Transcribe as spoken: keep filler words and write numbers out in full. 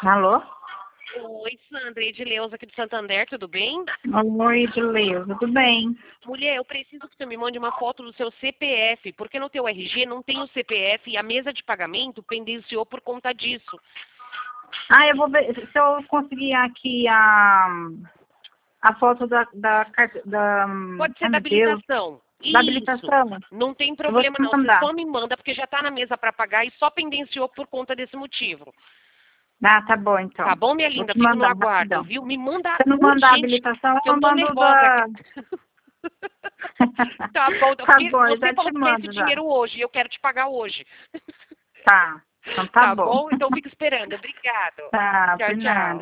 Alô? Oi, Sandra, Edileuza aqui do Santander, tudo bem? Oi, Edileuza, tudo bem? Mulher, eu preciso que você me mande uma foto do seu C P F, porque no teu R G não tem o C P F e a mesa de pagamento pendenciou por conta disso. Ah, eu vou ver, se eu conseguir aqui a, a foto da, da, carta- da, Pode ser ai da meu Deus, habilitação. da Isso. habilitação. Não tem Eu vou te problema não, você mandar. só me manda, porque já está na mesa para pagar e só pendenciou por conta desse motivo. Ah, tá bom, então. Tá bom, minha Vou linda? te Fico no mandar aguardo, rapidão. viu? Me manda Se eu não mandar a urgente, habilitação, que eu eu tô mando nervosa aqui. da... Tá bom, Tá porque bom, eu você já te falou que quer esse mando já. dinheiro hoje e eu quero te pagar hoje. Tá, então tá Tá bom. bom? Então fico esperando. Obrigado. Tá, Tchau, por tchau. nada.